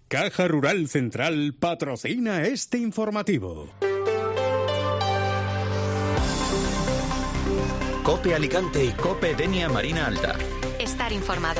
Caja Rural Central patrocina este informativo. COPE Alicante y COPE Denia Marina Alta. Estar informado.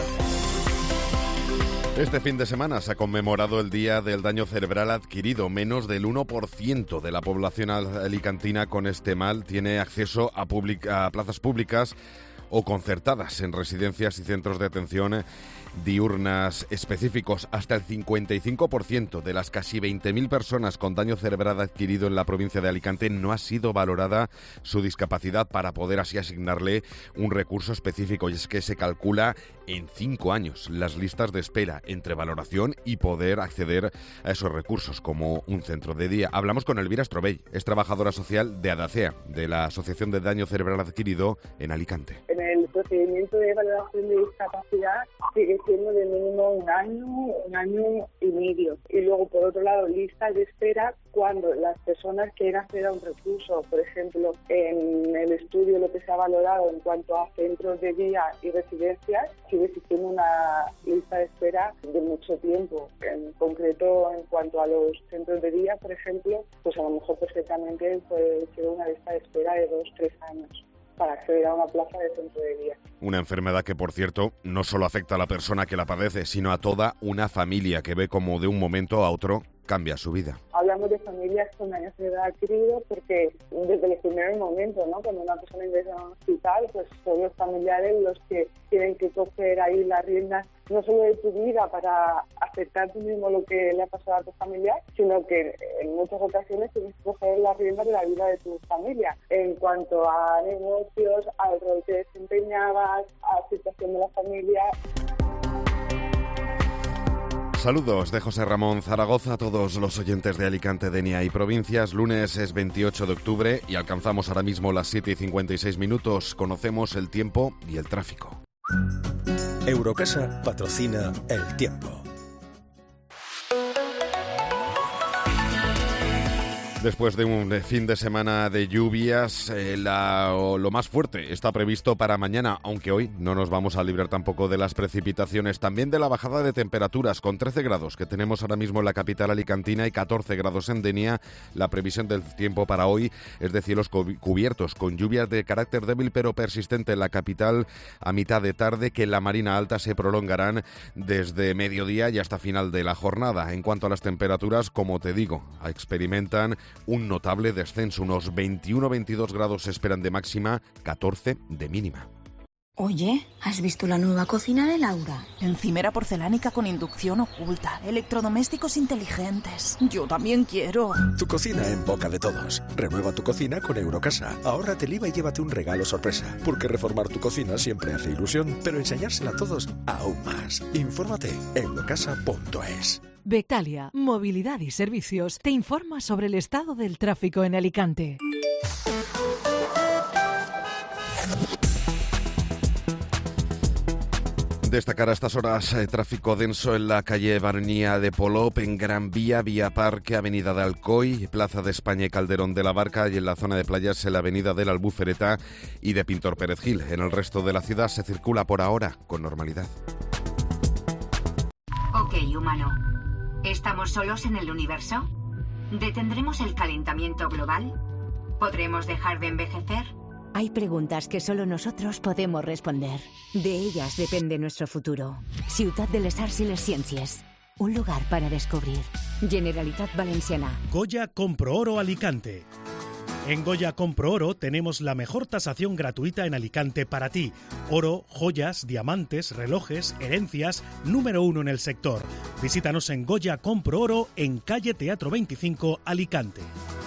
Este fin de semana se ha conmemorado el Día del Daño Cerebral Adquirido. Menos del 1% de la población alicantina con este mal tiene acceso a plazas públicas o concertadas en residencias y centros de atención diurnas específicos. Hasta el 55% de las casi 20.000 personas con daño cerebral adquirido en la provincia de Alicante no ha sido valorada su discapacidad para poder así asignarle un recurso específico. Y es que se calcula en 5 años las listas de espera entre valoración y poder acceder a esos recursos como un centro de día. Hablamos con Elvira Strobell, es trabajadora social de ADACEA, de la Asociación de Daño Cerebral Adquirido en Alicante. En el procedimiento de valoración de discapacidad sigue siendo de mínimo un año y medio. Y luego, por otro lado, listas de espera cuando las personas quieren acceder a un recurso. Por ejemplo, en el estudio lo que se ha valorado en cuanto a centros de día y residencias, sigue existiendo una lista de espera de mucho tiempo. En concreto, en cuanto a los centros de día, por ejemplo, pues a lo mejor perfectamente puede ser una lista de espera de 2-3 años para acceder a una plaza de centro de día. Una enfermedad que, por cierto, no solo afecta a la persona que la padece, sino a toda una familia que ve como de un momento a otro cambia su vida. Hablamos de familias con daño cerebral adquirido porque desde el primer momento, ¿no?, cuando una persona ingresa a un hospital, pues son los familiares los que tienen que coger ahí las riendas, no solo de tu vida para aceptar tú mismo lo que le ha pasado a tu familiar, sino que en muchas ocasiones tienes que coger las riendas de la vida de tu familia, en cuanto a negocios, al rol que desempeñabas, a la situación de la familia. Saludos de José Ramón Zaragoza a todos los oyentes de Alicante, Denia y provincias. Lunes es 28 de octubre y alcanzamos ahora mismo las 7:56. Conocemos el tiempo y el tráfico. Eurocasa patrocina el tiempo. Después de un fin de semana de lluvias, lo más fuerte está previsto para mañana, aunque hoy no nos vamos a librar tampoco de las precipitaciones, también de la bajada de temperaturas, con 13 grados que tenemos ahora mismo en la capital alicantina y 14 grados en Denia. La previsión del tiempo para hoy es de cielos cubiertos, con lluvias de carácter débil pero persistente en la capital a mitad de tarde, que en la Marina Alta se prolongarán desde mediodía y hasta final de la jornada. En cuanto a las temperaturas, como te digo, experimentan un notable descenso. Unos 21-22 grados se esperan de máxima, 14 de mínima. Oye, ¿has visto la nueva cocina de Laura? Encimera porcelánica con inducción oculta, electrodomésticos inteligentes. Yo también quiero. Tu cocina en boca de todos. Renueva tu cocina con Eurocasa. Ahórrate el IVA y llévate un regalo sorpresa. Porque reformar tu cocina siempre hace ilusión, pero enseñársela a todos aún más. Infórmate en eurocasa.es. Bectalia, Movilidad y Servicios, te informa sobre el estado del tráfico en Alicante. Destacar a estas horas tráfico denso en la calle Barnía de Polop, en Gran Vía, Vía Parque, Avenida de Alcoy, Plaza de España y Calderón de la Barca, y en la zona de playas en la Avenida de la Albufereta y de Pintor Pérez Gil. En el resto de la ciudad se circula por ahora con normalidad. Ok, humano. ¿Estamos solos en el universo? ¿Detendremos el calentamiento global? ¿Podremos dejar de envejecer? Hay preguntas que solo nosotros podemos responder. De ellas depende nuestro futuro. Ciutat de les Arts y les Ciències. Un lugar para descubrir. Generalitat Valenciana. Goya Compro Oro Alicante. En Goya Compro Oro tenemos la mejor tasación gratuita en Alicante para ti. Oro, joyas, diamantes, relojes, herencias, número 1 en el sector. Visítanos en Goya Compro Oro en calle Teatro 25, Alicante.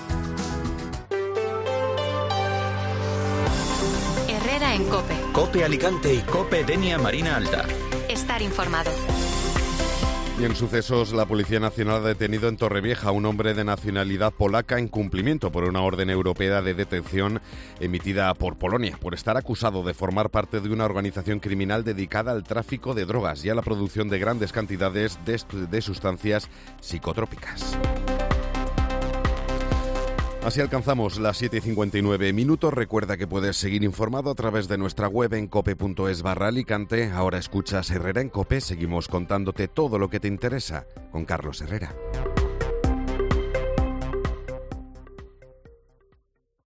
Herrera en COPE. COPE Alicante y COPE Denia Marina Alta. Estar informado. Y en sucesos, la Policía Nacional ha detenido en Torrevieja a un hombre de nacionalidad polaca en cumplimiento por una orden europea de detención emitida por Polonia, por estar acusado de formar parte de una organización criminal dedicada al tráfico de drogas y a la producción de grandes cantidades de sustancias psicotrópicas. Así alcanzamos las 7:59 minutos. Recuerda que puedes seguir informado a través de nuestra web en cope.es/Alicante. Ahora escuchas Herrera en Cope. Seguimos contándote todo lo que te interesa con Carlos Herrera.